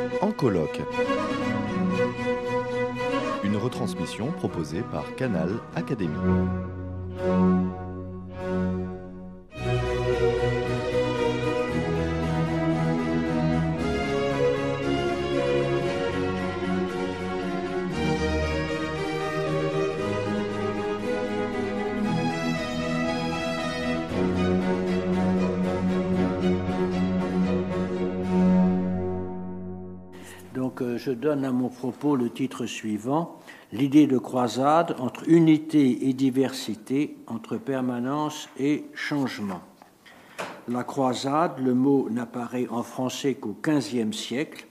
En colloque. Une retransmission proposée par Canal Académie. Je donne à mon propos le titre suivant, l'idée de croisade entre unité et diversité, entre permanence et changement. La croisade, le mot n'apparaît en français qu'au XVe siècle.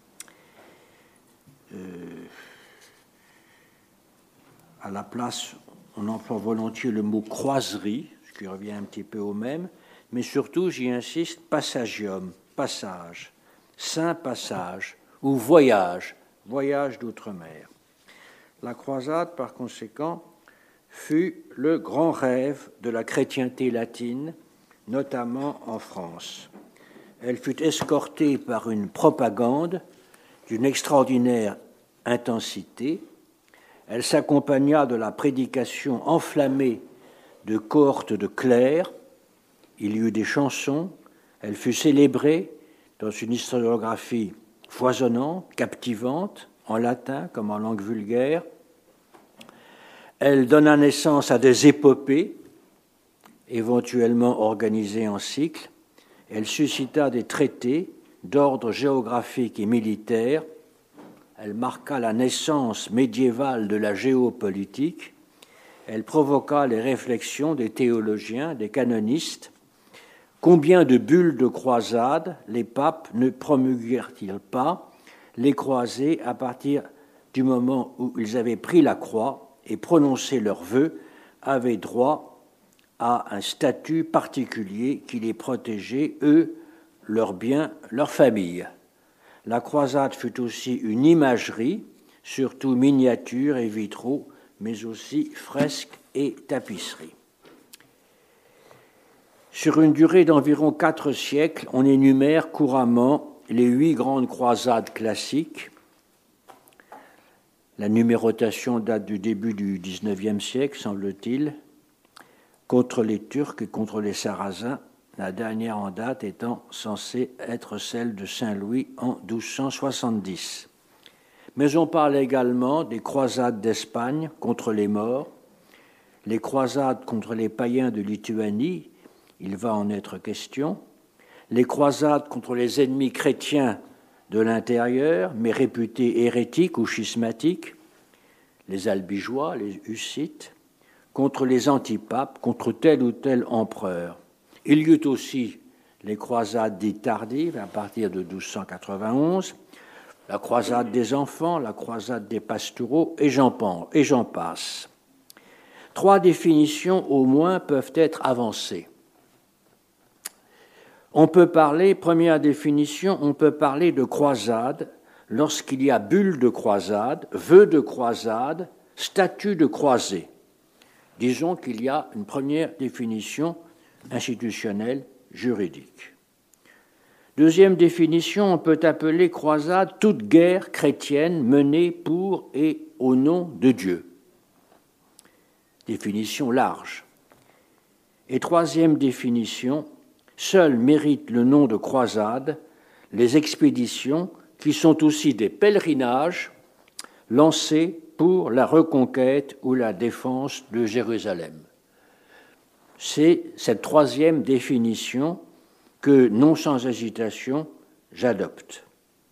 À la place, on emploie volontiers le mot croiserie, ce qui revient un petit peu au même, mais surtout, j'y insiste, passagium, passage, saint passage, ou voyage d'outre-mer. La croisade, par conséquent, fut le grand rêve de la chrétienté latine, notamment en France. Elle fut escortée par une propagande d'une extraordinaire intensité. Elle s'accompagna de la prédication enflammée de cohortes de clercs. Il y eut des chansons. Elle fut célébrée dans une historiographie foisonnante, captivante, en latin comme en langue vulgaire. Elle donna naissance à des épopées, éventuellement organisées en cycles. Elle suscita des traités d'ordre géographique et militaire. Elle marqua la naissance médiévale de la géopolitique. Elle provoqua les réflexions des théologiens, des canonistes. Combien de bulles de croisade les papes ne promulguèrent-ils pas? Les croisés, à partir du moment où ils avaient pris la croix et prononcé leurs vœux, avaient droit à un statut particulier qui les protégeait, eux, leurs biens, leurs familles. La croisade fut aussi une imagerie, surtout miniatures et vitraux, mais aussi fresques et tapisseries. Sur une durée d'environ 4 siècles, on énumère couramment les 8 grandes croisades classiques. La numérotation date du début du XIXe siècle, semble-t-il, contre les Turcs et contre les Sarrasins, la dernière en date étant censée être celle de Saint-Louis en 1270. Mais on parle également des croisades d'Espagne contre les Maures, les croisades contre les païens de Lituanie, il va en être question, les croisades contre les ennemis chrétiens de l'intérieur, mais réputés hérétiques ou schismatiques, les albigeois, les hussites, contre les antipapes, contre tel ou tel empereur. Il y eut aussi les croisades dites tardives, à partir de 1291, la croisade des enfants, la croisade des pastoraux, et j'en passe. 3 définitions au moins peuvent être avancées. On peut parler, première définition, on peut parler de croisade lorsqu'il y a bulle de croisade, vœu de croisade, statut de croisée. Disons qu'il y a une première définition institutionnelle, juridique. Deuxième définition, on peut appeler croisade toute guerre chrétienne menée pour et au nom de Dieu. Définition large. Et troisième définition, seuls méritent le nom de croisade les expéditions qui sont aussi des pèlerinages lancés pour la reconquête ou la défense de Jérusalem. C'est cette troisième définition que, non sans hésitation, j'adopte.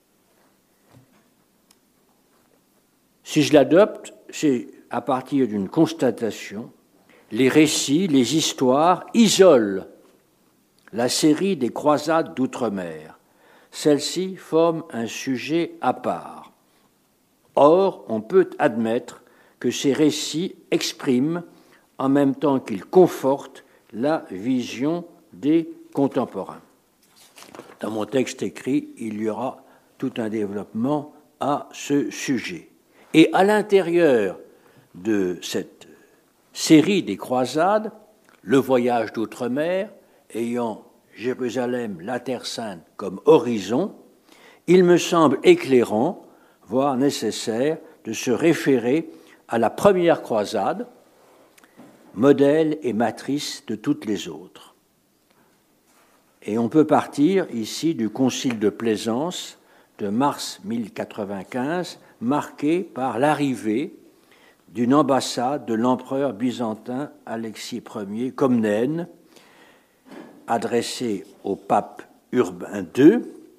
Si je l'adopte, c'est à partir d'une constatation. Les récits, les histoires isolent la série des croisades d'outre-mer. Celle-ci forme un sujet à part. Or, on peut admettre que ces récits expriment, en même temps qu'ils confortent, la vision des contemporains. Dans mon texte écrit, il y aura tout un développement à ce sujet. Et à l'intérieur de cette série des croisades, le voyage d'outre-mer, ayant Jérusalem, la Terre Sainte, comme horizon, il me semble éclairant, voire nécessaire, de se référer à la première croisade, modèle et matrice de toutes les autres. Et on peut partir ici du concile de Plaisance de mars 1095, marqué par l'arrivée d'une ambassade de l'empereur byzantin Alexis Ier Comnène, adressée au pape Urbain II,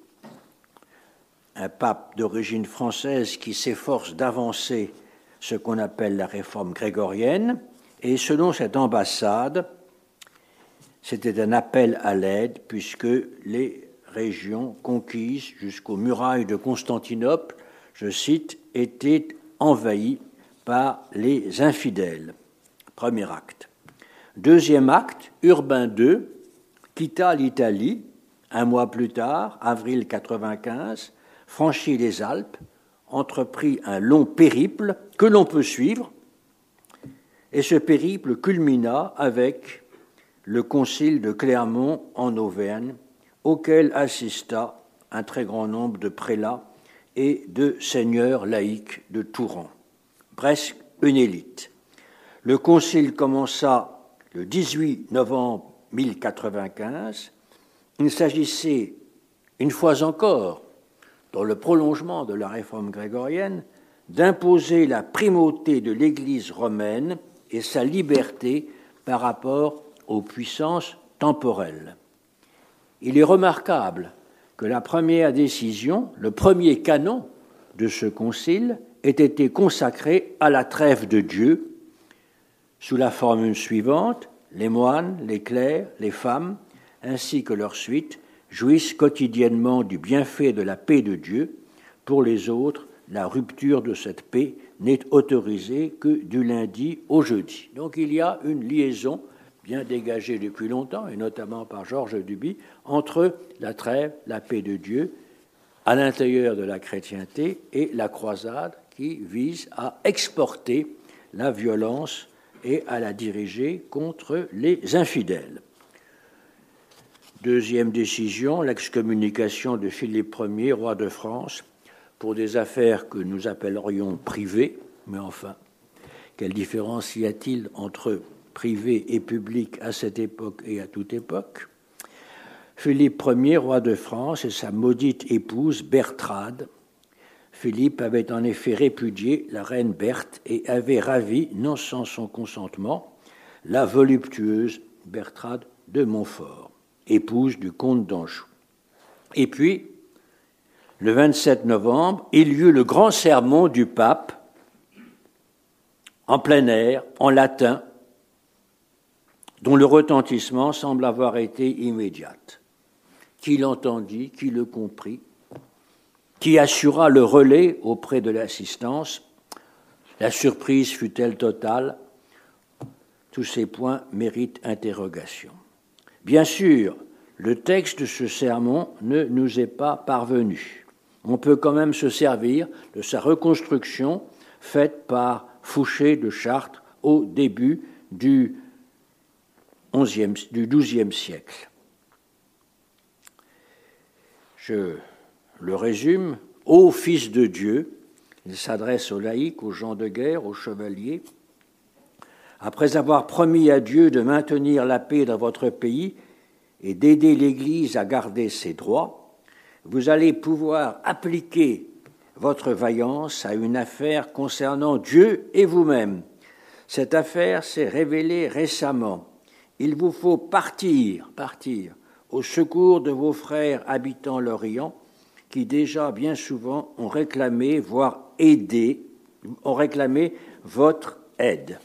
un pape d'origine française qui s'efforce d'avancer ce qu'on appelle la réforme grégorienne. Et selon cette ambassade, c'était un appel à l'aide puisque les régions conquises jusqu'aux murailles de Constantinople, je cite, étaient envahies par les infidèles. Premier acte. Deuxième acte, Urbain II quitta l'Italie un mois plus tard, avril 95, franchit les Alpes, entreprit un long périple que l'on peut suivre, et ce périple culmina avec le concile de Clermont en Auvergne, auquel assista un très grand nombre de prélats et de seigneurs laïcs de tout rang, presque une élite. Le concile commença le 18 novembre 1095. Il s'agissait, une fois encore, dans le prolongement de la réforme grégorienne, d'imposer la primauté de l'Église romaine et sa liberté par rapport aux puissances temporelles. Il est remarquable que la première décision, le premier canon de ce concile, ait été consacré à la trêve de Dieu, sous la formule suivante: les moines, les clercs, les femmes, ainsi que leurs suites, jouissent quotidiennement du bienfait de la paix de Dieu. Pour les autres, la rupture de cette paix n'est autorisée que du lundi au jeudi. Donc il y a une liaison bien dégagée depuis longtemps, et notamment par Georges Duby, entre la trêve, la paix de Dieu, à l'intérieur de la chrétienté, et la croisade qui vise à exporter la violence et à la diriger contre les infidèles. Deuxième décision, l'excommunication de Philippe Ier, roi de France, pour des affaires que nous appellerions privées, mais enfin, quelle différence y a-t-il entre privé et public à cette époque et à toute époque? Philippe Ier, roi de France, et sa maudite épouse Bertrade. Philippe avait en effet répudié la reine Berthe et avait ravi, non sans son consentement, la voluptueuse Bertrade de Montfort, épouse du comte d'Anjou. Et puis, le 27 novembre, il y eut le grand sermon du pape, en plein air, en latin, dont le retentissement semble avoir été immédiat. Qui l'entendit, qui le comprit, qui assura le relais auprès de l'assistance? La surprise fut-elle totale? Tous ces points méritent interrogation. Bien sûr, le texte de ce sermon ne nous est pas parvenu. On peut quand même se servir de sa reconstruction faite par Fouché de Chartres au début du XIIe siècle. Je le résume. Ô Fils de Dieu, il s'adresse aux laïcs, aux gens de guerre, aux chevaliers. Après avoir promis à Dieu de maintenir la paix dans votre pays et d'aider l'Église à garder ses droits, vous allez pouvoir appliquer votre vaillance à une affaire concernant Dieu et vous-même. Cette affaire s'est révélée récemment. Il vous faut partir au secours de vos frères habitant l'Orient, qui déjà bien souvent ont réclamé, voire aidé, ont réclamé votre aide.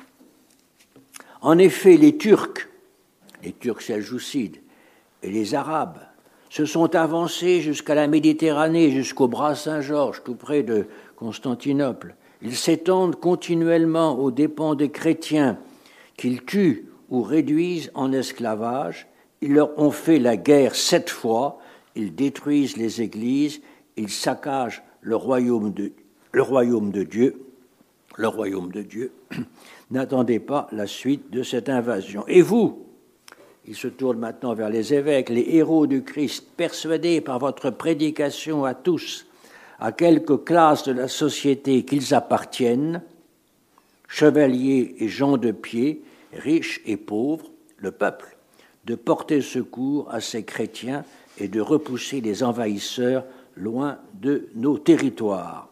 En effet, les Turcs seljoucides et les Arabes se sont avancés jusqu'à la Méditerranée, jusqu'au bras Saint-Georges, tout près de Constantinople. Ils s'étendent continuellement aux dépens des chrétiens qu'ils tuent ou réduisent en esclavage. Ils leur ont fait la guerre 7 fois, ils détruisent les églises, ils saccagent le royaume de Dieu. N'attendez pas la suite de cette invasion. Et vous, il se tourne maintenant vers les évêques, les héros du Christ, persuadés par votre prédication à tous, à quelque classe de la société qu'ils appartiennent, chevaliers et gens de pied, riches et pauvres, le peuple, de porter secours à ces chrétiens et de repousser les envahisseurs loin de nos territoires.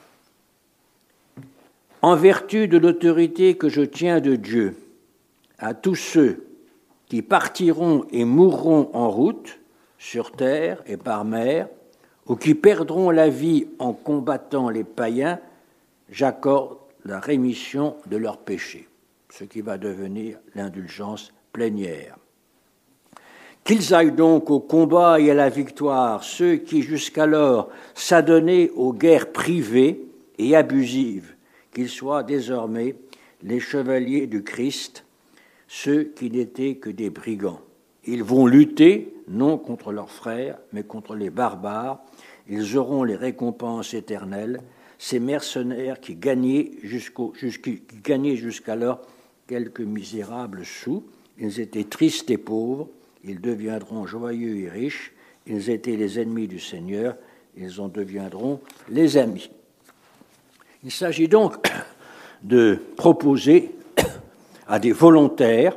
En vertu de l'autorité que je tiens de Dieu, à tous ceux qui partiront et mourront en route, sur terre et par mer, ou qui perdront la vie en combattant les païens, j'accorde la rémission de leurs péchés, ce qui va devenir l'indulgence plénière. Qu'ils aillent donc au combat et à la victoire, ceux qui jusqu'alors s'adonnaient aux guerres privées et abusives, qu'ils soient désormais les chevaliers du Christ, ceux qui n'étaient que des brigands. Ils vont lutter, non contre leurs frères, mais contre les barbares. Ils auront les récompenses éternelles, ces mercenaires qui gagnaient jusqu'alors quelques misérables sous. Ils étaient tristes et pauvres, ils deviendront joyeux et riches. Ils étaient les ennemis du Seigneur, ils en deviendront les amis. Il s'agit donc de proposer à des volontaires,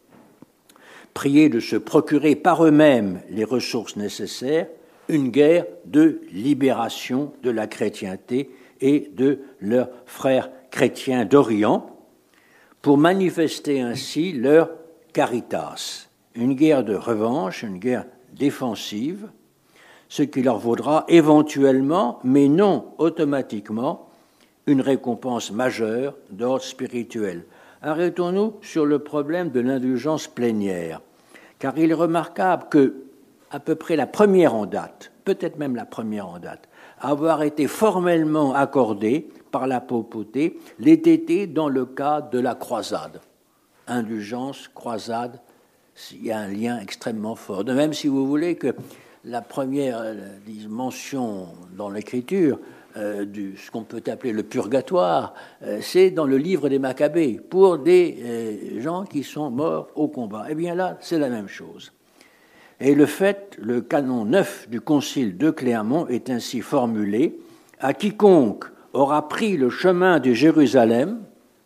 priés de se procurer par eux-mêmes les ressources nécessaires, une guerre de libération de la chrétienté et de leurs frères chrétiens d'Orient, pour manifester ainsi leur caritas, une guerre de revanche, une guerre défensive, ce qui leur vaudra éventuellement, mais non automatiquement, une récompense majeure d'ordre spirituel. Arrêtons-nous sur le problème de l'indulgence plénière, car il est remarquable que, à peu près la première en date, peut-être même la première en date, avoir été formellement accordée par la papauté, l'ait été dans le cadre de la croisade. Indulgence, croisade, il y a un lien extrêmement fort. De même, si vous voulez, que la première mention dans l'Écriture de ce qu'on peut appeler le purgatoire, c'est dans le livre des Maccabées, pour des gens qui sont morts au combat. Eh bien là, c'est la même chose. Et le canon 9 du concile de Clermont est ainsi formulé: « À quiconque aura pris le chemin de Jérusalem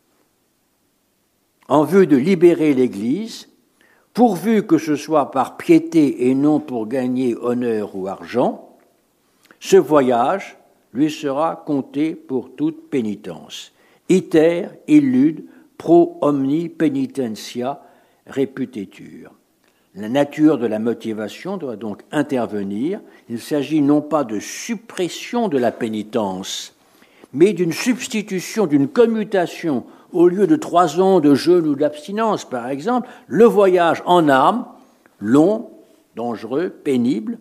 en vue de libérer l'Église, pourvu que ce soit par piété et non pour gagner honneur ou argent, ce voyage lui sera compté pour toute pénitence. Iter illud pro omni penitentia reputetur. » La nature de la motivation doit donc intervenir. Il s'agit non pas de suppression de la pénitence, mais d'une substitution, d'une commutation. Au lieu de 3 ans de jeûne ou d'abstinence, par exemple, le voyage en armes, long, dangereux, pénible,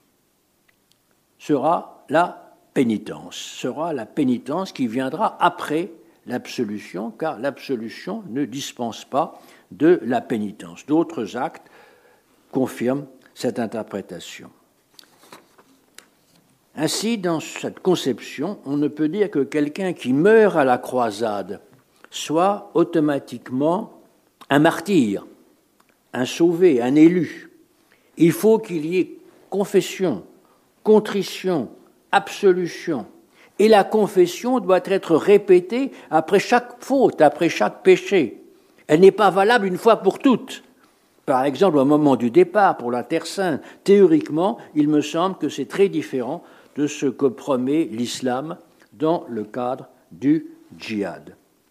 sera la pénitence qui viendra après l'absolution, car l'absolution ne dispense pas de la pénitence. D'autres actes confirment cette interprétation. Ainsi, dans cette conception, on ne peut dire que quelqu'un qui meurt à la croisade soit automatiquement un martyr, un sauvé, un élu. Il faut qu'il y ait confession, contrition, absolution. Et la confession doit être répétée après chaque faute, après chaque péché. Elle n'est pas valable une fois pour toutes. Par exemple, au moment du départ pour la Terre Sainte, théoriquement, il me semble que c'est très différent de ce que promet l'islam dans le cadre du djihad.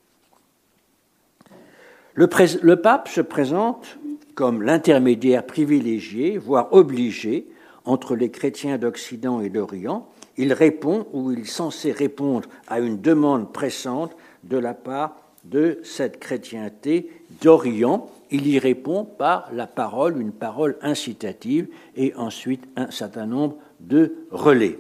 Le pape se présente comme l'intermédiaire privilégié, voire obligé, entre les chrétiens d'Occident et d'Orient. Il répond, ou il est censé répondre, à une demande pressante de la part de cette chrétienté d'Orient. Il y répond par la parole, une parole incitative, et ensuite un certain nombre de relais.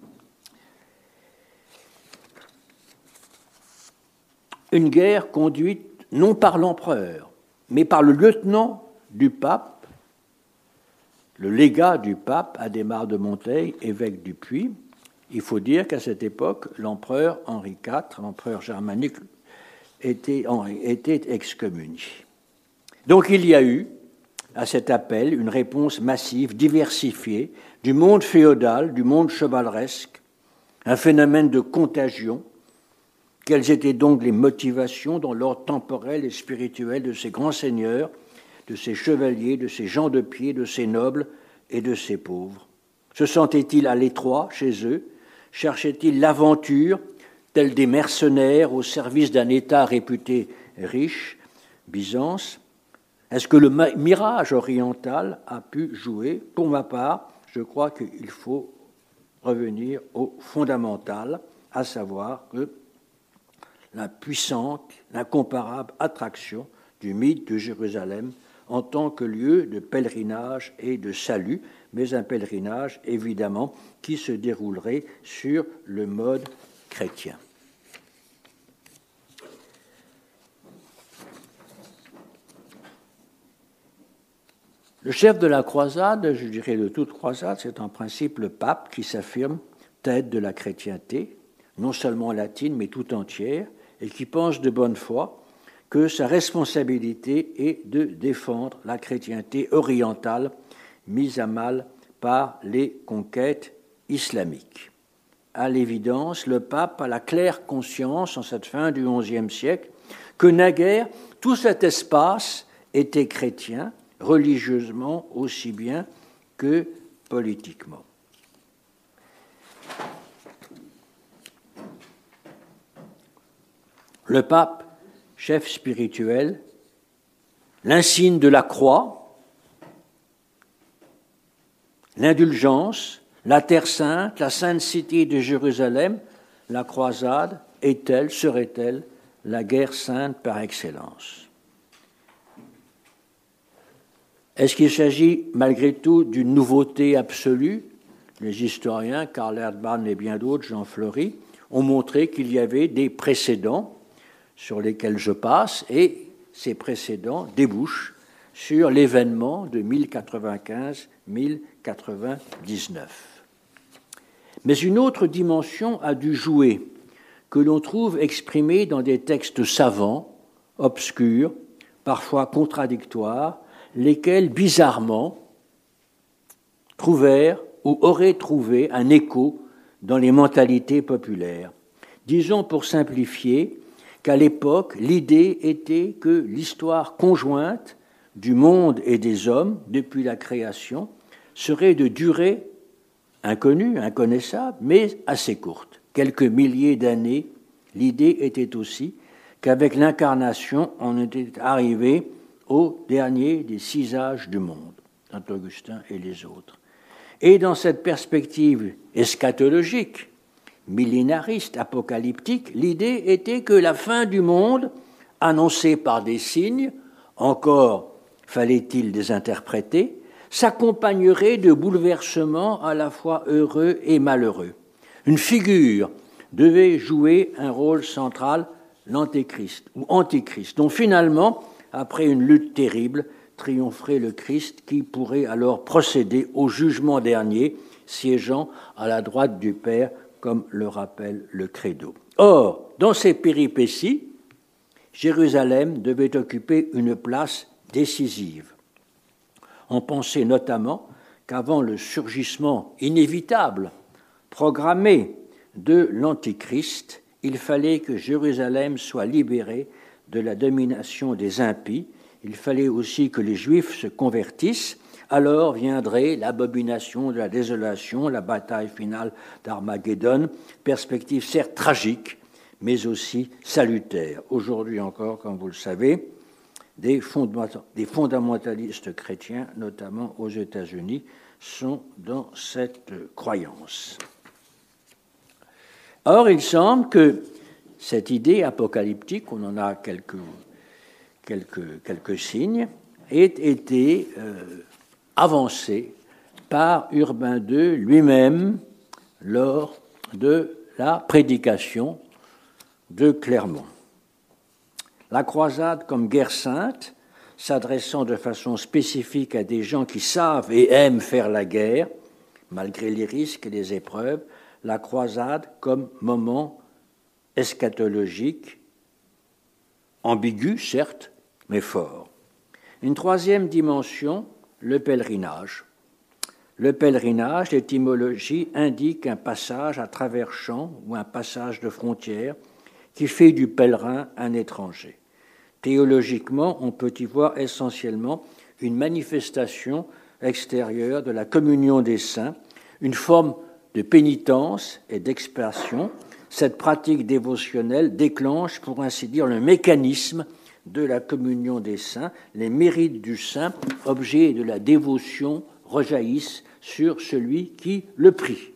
Une guerre conduite non par l'empereur, mais par le lieutenant du pape, le légat du pape, Adhémar de Monteil, évêque du Puy. Il faut dire qu'à cette époque, l'empereur Henri IV, l'empereur germanique, était excommunié. Donc il y a eu à cet appel une réponse massive, diversifiée, du monde féodal, du monde chevaleresque, un phénomène de contagion. Quelles étaient donc les motivations dans l'ordre temporel et spirituel de ces grands seigneurs, de ces chevaliers, de ces gens de pied, de ces nobles et de ces pauvres? Se sentaient-ils à l'étroit chez eux? Cherchaient-ils l'aventure, tels des mercenaires au service d'un État réputé riche, Byzance? Est-ce que le mirage oriental a pu jouer? Pour ma part, je crois qu'il faut revenir au fondamental, à savoir que la puissante, l'incomparable attraction du mythe de Jérusalem en tant que lieu de pèlerinage et de salut, mais un pèlerinage évidemment qui se déroulerait sur le mode chrétien. Le chef de la croisade, je dirais de toute croisade, c'est en principe le pape qui s'affirme tête de la chrétienté, non seulement latine mais tout entière, et qui pense de bonne foi que sa responsabilité est de défendre la chrétienté orientale mise à mal par les conquêtes islamiques. À l'évidence, le pape a la claire conscience, en cette fin du XIe siècle, que naguère tout cet espace était chrétien, religieusement aussi bien que politiquement. Le pape, chef spirituel, l'insigne de la croix, l'indulgence, la terre sainte, la sainte cité de Jérusalem, la croisade est-elle, serait-elle la guerre sainte par excellence? Est-ce qu'il s'agit malgré tout d'une nouveauté absolue? Les historiens, Karl Erdmann et bien d'autres, Jean Fleury, ont montré qu'il y avait des précédents sur lesquels je passe, et ces précédents débouchent sur l'événement de 1095-1099. Mais une autre dimension a dû jouer, que l'on trouve exprimée dans des textes savants, obscurs, parfois contradictoires, lesquels, bizarrement, trouvèrent ou auraient trouvé un écho dans les mentalités populaires. Disons pour simplifier qu'à l'époque, l'idée était que l'histoire conjointe du monde et des hommes, depuis la création, serait de durée inconnue, inconnaissable, mais assez courte. Quelques milliers d'années, l'idée était aussi qu'avec l'incarnation, on était arrivé au dernier des 6 âges du monde, Saint Augustin et les autres. Et dans cette perspective eschatologique, millénariste, apocalyptique, l'idée était que la fin du monde, annoncée par des signes, encore fallait-il les interpréter, s'accompagnerait de bouleversements à la fois heureux et malheureux. Une figure devait jouer un rôle central, l'antéchrist, ou antichrist, dont finalement, après une lutte terrible, triompherait le Christ qui pourrait alors procéder au jugement dernier, siégeant à la droite du Père, comme le rappelle le Credo. Or, dans ces péripéties, Jérusalem devait occuper une place décisive. On pensait notamment qu'avant le surgissement inévitable, programmé de l'Antichrist, il fallait que Jérusalem soit libérée de la domination des impies. Il fallait aussi que les Juifs se convertissent. Alors viendrait l'abomination de la désolation, la bataille finale d'Armageddon, perspective certes tragique, mais aussi salutaire. Aujourd'hui encore, comme vous le savez, des fondamentalistes chrétiens, notamment aux États-Unis, sont dans cette croyance. Or, il semble que cette idée apocalyptique, on en a quelques signes, ait été avancée par Urbain II lui-même lors de la prédication de Clermont. La croisade comme guerre sainte, s'adressant de façon spécifique à des gens qui savent et aiment faire la guerre, malgré les risques et les épreuves, la croisade comme moment eschatologique, ambigu certes, mais fort. Une troisième dimension, le pèlerinage. Le pèlerinage, l'étymologie indique un passage à travers champs ou un passage de frontière qui fait du pèlerin un étranger. Théologiquement, on peut y voir essentiellement une manifestation extérieure de la communion des saints, une forme de pénitence et d'expiation. Cette pratique dévotionnelle déclenche, pour ainsi dire, le mécanisme de la communion des saints. Les mérites du saint, objet de la dévotion, rejaillissent sur celui qui le prie.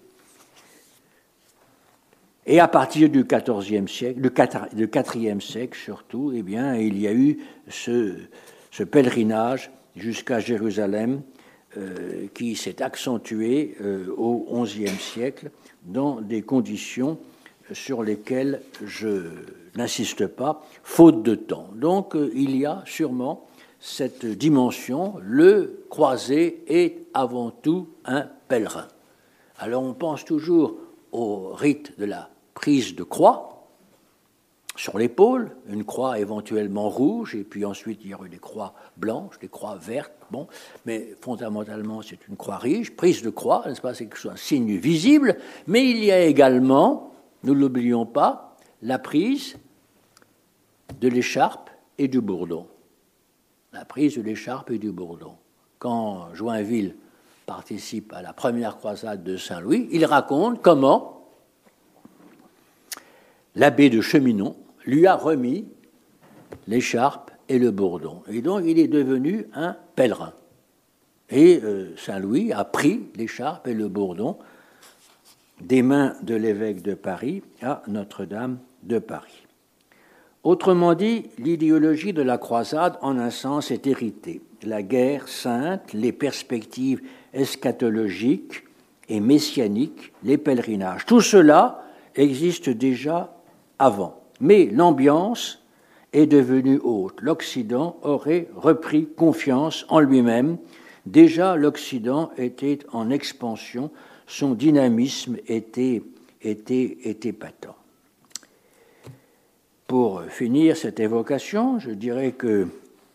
Et à partir du XIVe siècle, du IVe siècle surtout, eh bien, il y a eu ce pèlerinage jusqu'à Jérusalem qui s'est accentué au XIe siècle dans des conditions sur lesquelles je n'insiste pas, faute de temps. Donc il y a sûrement cette dimension, le croisé est avant tout un pèlerin. Alors on pense toujours au rite de la prise de croix sur l'épaule, une croix éventuellement rouge, et puis ensuite il y aurait des croix blanches, des croix vertes, bon, mais fondamentalement c'est une croix riche, prise de croix, n'est-ce pas, c'est quelque chose, un signe visible, mais il y a également, nous ne l'oublions pas, la prise de l'écharpe et du bourdon. La prise de l'écharpe et du bourdon. Quand Joinville participe à la première croisade de Saint-Louis, il raconte comment l'abbé de Cheminon lui a remis l'écharpe et le bourdon. Et donc il est devenu un pèlerin. Et Saint-Louis a pris l'écharpe et le bourdon des mains de l'évêque de Paris à Notre-Dame de Paris. Autrement dit, l'idéologie de la croisade, en un sens, est héritée. La guerre sainte, les perspectives eschatologiques et messianiques, les pèlerinages, tout cela existe déjà avant. Mais l'ambiance est devenue haute. L'Occident aurait repris confiance en lui-même. Déjà, l'Occident était en expansion, son dynamisme était patent. Pour finir cette évocation, je dirais que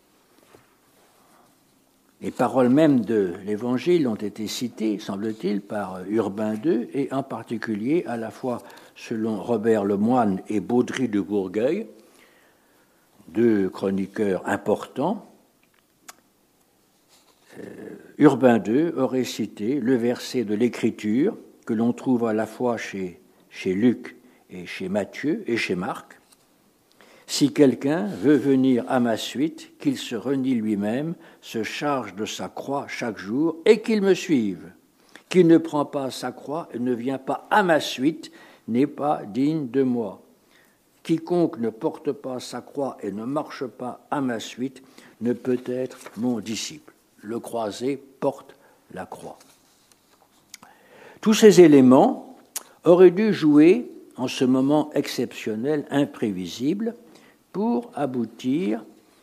les paroles mêmes de l'Évangile ont été citées, semble-t-il, par Urbain II, et en particulier à la fois selon Robert Lemoine et Baudry de Bourgueil, deux chroniqueurs importants. Urbain II aurait cité le verset de l'Écriture que l'on trouve à la fois chez Luc et chez Matthieu et chez Marc. Si quelqu'un veut venir à ma suite, qu'il se renie lui-même, se charge de sa croix chaque jour et qu'il me suive. Qui ne prend pas sa croix et ne vient pas à ma suite n'est pas digne de moi. Quiconque ne porte pas sa croix et ne marche pas à ma suite ne peut être mon disciple. Le croisé porte la croix. Tous ces éléments auraient dû jouer en ce moment exceptionnel, imprévisible, pour aboutir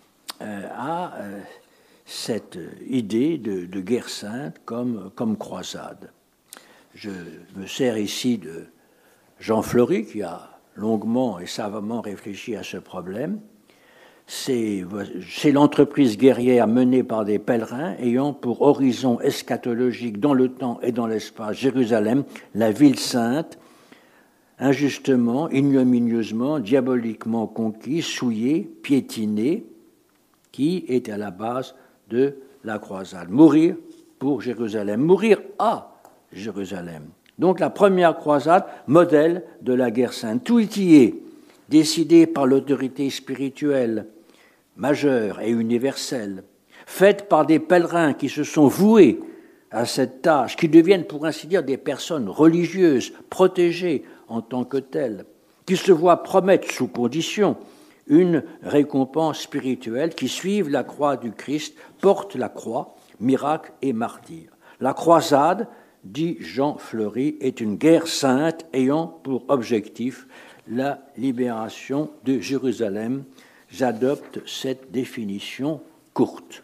à cette idée de guerre sainte comme croisade. Je me sers ici de Jean Fleury, qui a longuement et savamment réfléchi à ce problème. C'est l'entreprise guerrière menée par des pèlerins ayant pour horizon eschatologique dans le temps et dans l'espace Jérusalem, la ville sainte, injustement, ignominieusement, diaboliquement conquis, souillé, piétiné, qui est à la base de la croisade. Mourir pour Jérusalem, mourir à Jérusalem. Donc la première croisade, modèle de la guerre sainte. Tout y est, décidé par l'autorité spirituelle, majeure et universelle, faite par des pèlerins qui se sont voués à cette tâche, qui deviennent pour ainsi dire des personnes religieuses, protégées en tant que telles, qui se voient promettre sous condition une récompense spirituelle, qui suivent la croix du Christ, portent la croix, miracle et martyr. La croisade, dit Jean Fleury, est une guerre sainte ayant pour objectif la libération de Jérusalem. J'adopte cette définition courte.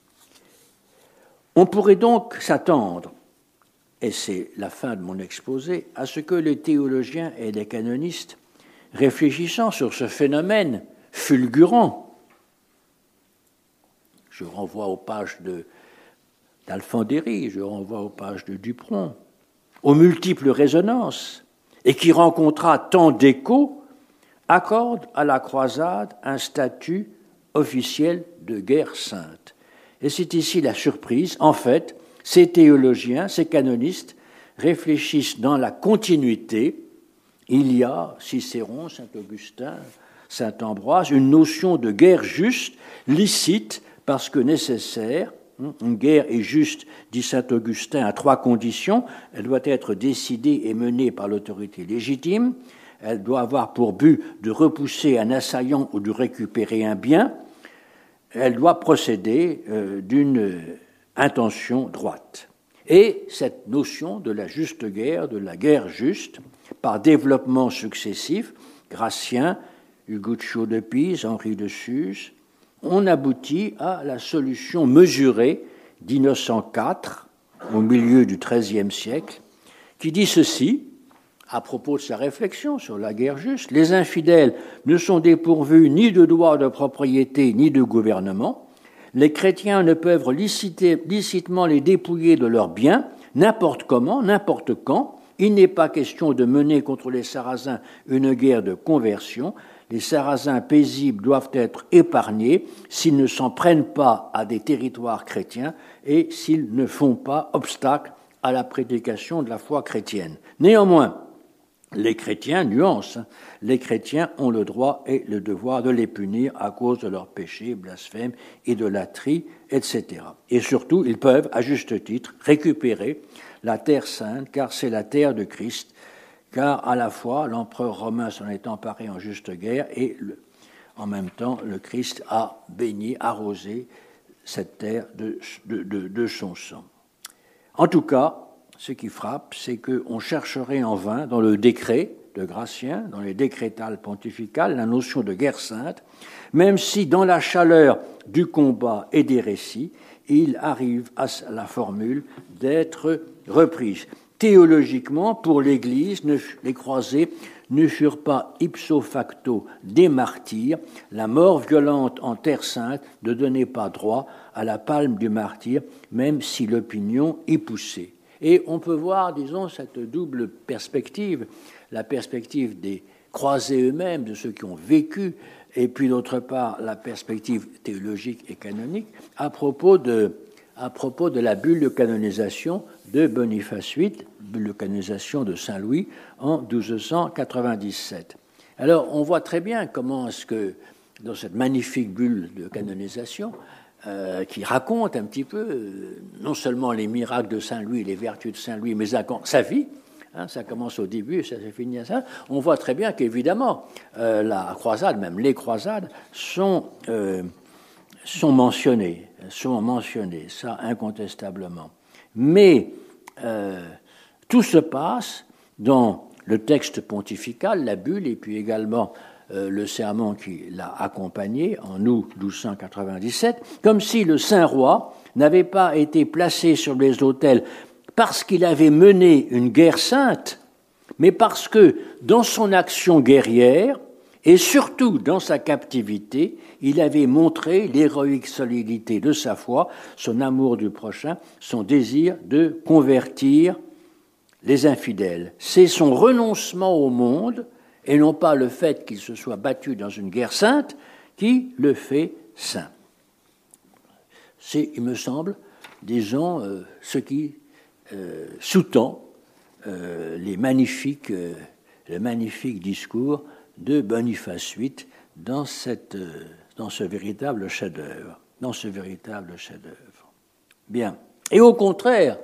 On pourrait donc s'attendre, et c'est la fin de mon exposé, à ce que les théologiens et les canonistes, réfléchissant sur ce phénomène fulgurant, je renvoie aux pages d'Alfandéry, je renvoie aux pages de Dupron, aux multiples résonances, et qui rencontra tant d'échos, accorde à la croisade un statut officiel de guerre sainte. Et c'est ici la surprise. En fait, ces théologiens, ces canonistes, réfléchissent dans la continuité. Il y a, Cicéron, Saint-Augustin, Saint-Ambroise, une notion de guerre juste, licite, parce que nécessaire. Une guerre est juste, dit Saint-Augustin, à 3 conditions. Elle doit être décidée et menée par l'autorité légitime. Elle doit avoir pour but de repousser un assaillant ou de récupérer un bien. Elle doit procéder d'une intention droite. Et cette notion de la juste guerre, de la guerre juste, par développement successif, Gratien, Uguccio de Pise, Henri de Suse, on aboutit à la solution mesurée d'Innocent IV, au milieu du XIIIe siècle, qui dit ceci, à propos de sa réflexion sur la guerre juste: les infidèles ne sont dépourvus ni de droits de propriété ni de gouvernement. Les chrétiens ne peuvent licitement les dépouiller de leurs biens, n'importe comment, n'importe quand. Il n'est pas question de mener contre les Sarrasins une guerre de conversion. Les Sarrasins paisibles doivent être épargnés s'ils ne s'en prennent pas à des territoires chrétiens et s'ils ne font pas obstacle à la prédication de la foi chrétienne. Néanmoins, les chrétiens, nuance, les chrétiens ont le droit et le devoir de les punir à cause de leurs péchés, blasphèmes, idolâtrie, etc. Et surtout, ils peuvent, à juste titre, récupérer la terre sainte, car c'est la terre de Christ, car à la fois l'empereur romain s'en est emparé en juste guerre et en même temps le Christ a baigné, arrosé cette terre de son sang. En tout cas, ce qui frappe, c'est qu'on chercherait en vain dans le décret de Gratien, dans les décrétales pontificales, la notion de guerre sainte, même si dans la chaleur du combat et des récits, il arrive à la formule d'être reprise. Théologiquement, pour l'Église, les croisés ne furent pas ipso facto des martyrs. La mort violente en terre sainte ne donnait pas droit à la palme du martyr, même si l'opinion y poussait. Et on peut voir, disons, cette double perspective, la perspective des croisés eux-mêmes, de ceux qui ont vécu, et puis d'autre part la perspective théologique et canonique, à propos de la bulle de canonisation de Boniface VIII, bulle de canonisation de Saint-Louis en 1297. Alors, on voit très bien comment est-ce que, dans cette magnifique bulle de canonisation, qui raconte un petit peu, non seulement les miracles de Saint-Louis, les vertus de Saint-Louis, mais sa vie, ça commence au début et ça se finit à ça, on voit très bien qu'évidemment, la croisade, même les croisades, sont mentionnées, ça incontestablement. Mais tout se passe dans le texte pontifical, la bulle, et puis également le sermon qui l'a accompagné en août 1297, comme si le Saint-Roi n'avait pas été placé sur les autels parce qu'il avait mené une guerre sainte, mais parce que dans son action guerrière, et surtout dans sa captivité, il avait montré l'héroïque solidité de sa foi, son amour du prochain, son désir de convertir les infidèles. C'est son renoncement au monde, et non pas le fait qu'il se soit battu dans une guerre sainte, qui le fait saint. C'est, il me semble, disons, ce qui sous-tend le magnifique discours de Boniface VIII dans ce véritable chef-d'œuvre. Bien. Et au contraire,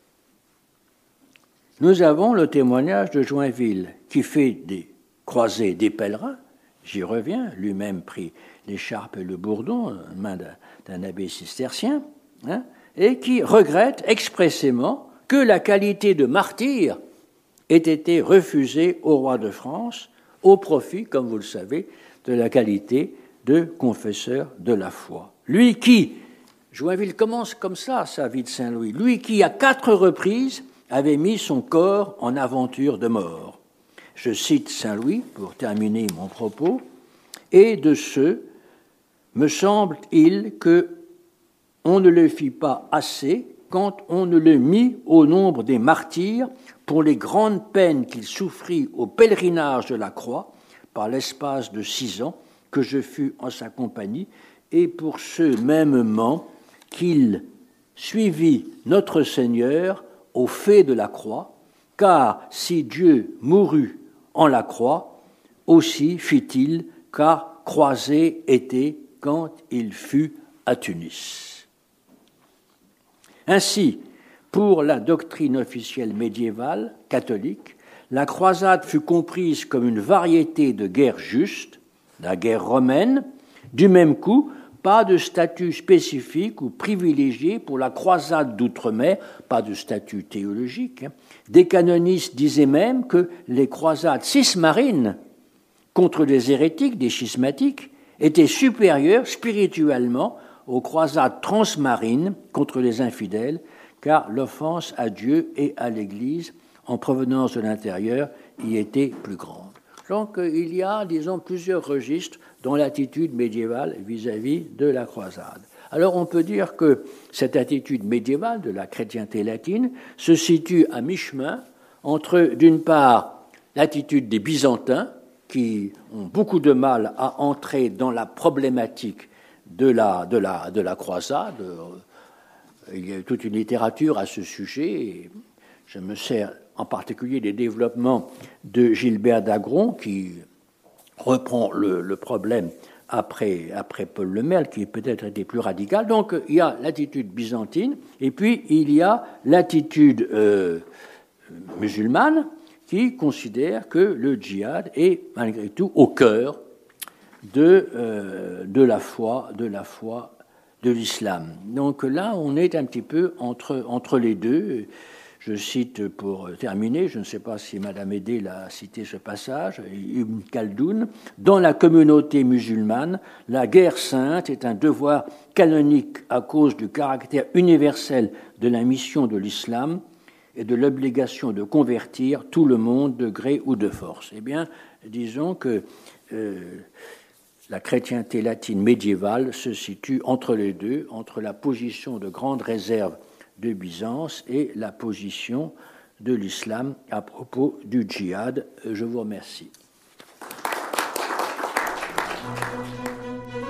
nous avons le témoignage de Joinville, qui fait des croisés des pèlerins, j'y reviens, lui-même prit l'écharpe et le bourdon, main d'un abbé cistercien, et qui regrette expressément que la qualité de martyr ait été refusée au roi de France au profit, comme vous le savez, de la qualité de confesseur de la foi. Lui qui, Joinville commence comme ça sa vie de Saint-Louis, lui qui à 4 reprises avait mis son corps en aventure de mort. Je cite Saint-Louis pour terminer mon propos. Et de ce, me semble-t-il que on ne le fit pas assez quand on ne le mit au nombre des martyrs pour les grandes peines qu'il souffrit au pèlerinage de la croix par l'espace de 6 ans que je fus en sa compagnie, et pour ce mêmement qu'il suivit notre Seigneur au fait de la croix, car si Dieu mourut en la croix, aussi fit-il, car croisé était quand il fut à Tunis. Ainsi, pour la doctrine officielle médiévale catholique, la croisade fut comprise comme une variété de guerres justes, la guerre romaine. Du même coup, pas de statut spécifique ou privilégié pour la croisade d'outre-mer, pas de statut théologique. Des canonistes disaient même que les croisades cismarines contre les hérétiques, des schismatiques, étaient supérieures spirituellement aux croisades transmarines contre les infidèles, car l'offense à Dieu et à l'Église en provenance de l'intérieur y était plus grande. Donc il y a, disons, plusieurs registres dans l'attitude médiévale vis-à-vis de la croisade. Alors on peut dire que cette attitude médiévale de la chrétienté latine se situe à mi-chemin entre, d'une part, l'attitude des Byzantins, qui ont beaucoup de mal à entrer dans la problématique de la croisade. Il y a toute une littérature à ce sujet, et je me sers en particulier des développements de Gilbert d'Agron, qui reprend le problème après Paul Le Merle, qui peut-être été plus radical. Donc il y a l'attitude byzantine, et puis il y a l'attitude musulmane, qui considère que le djihad est malgré tout au cœur de la foi de l'islam. Donc là, on est un petit peu entre les deux. Je cite pour terminer, je ne sais pas si Madame Aidé l'a cité ce passage, Ibn Khaldoun, dans la communauté musulmane, la guerre sainte est un devoir canonique à cause du caractère universel de la mission de l'islam et de l'obligation de convertir tout le monde de gré ou de force. Eh bien, disons que la chrétienté latine médiévale se situe entre les deux, entre la position de grande réserve de Byzance et la position de l'islam à propos du djihad. Je vous remercie.